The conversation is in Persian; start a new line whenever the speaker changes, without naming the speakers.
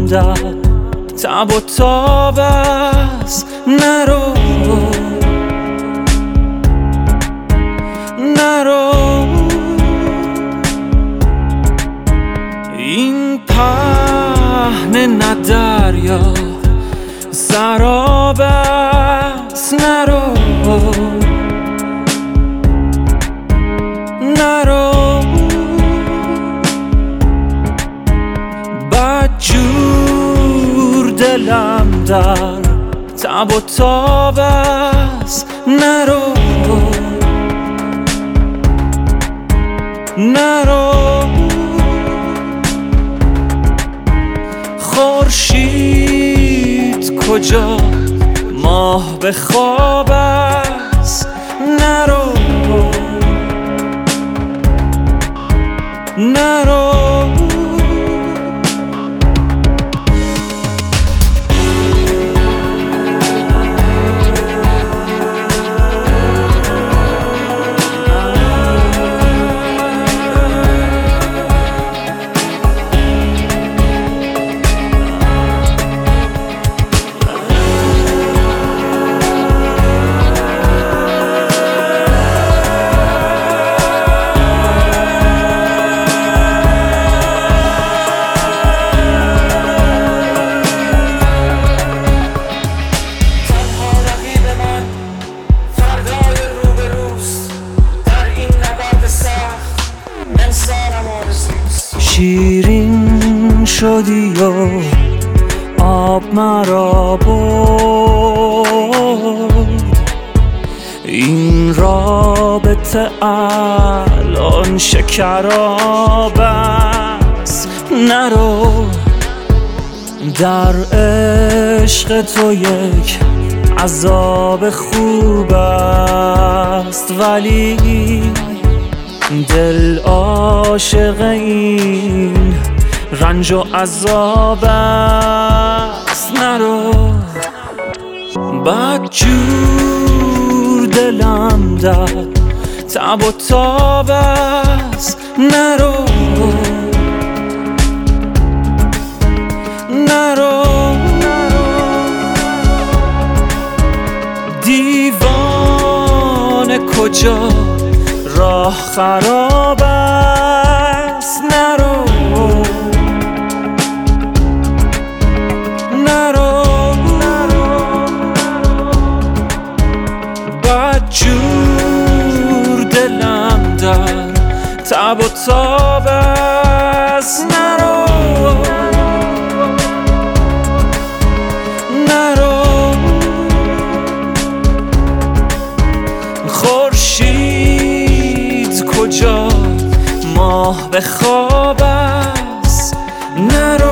در تب و تاب است. نرو نرو، این پهن نه دریا سراب است. نرو نرو، بدجور دلم در تب و تاب است. نرو نرو، خورشید کجا ماه به خواب است. نرو نرو، شیرین شدی و آب مرا برد، این رابطه الان شکراب است. نرو، در عشق تو یک عذاب خوب است، ولی دل عاشق این رنج و عذاب است. نرو، بدجور دلم در تب و تاب است. نرو نرو، دیوانه کجا راه خراب است. نرو نرو، بدجور دلم در تب و تاب است. نرو نرو، خورشید کجا ماه به خواب است. نرو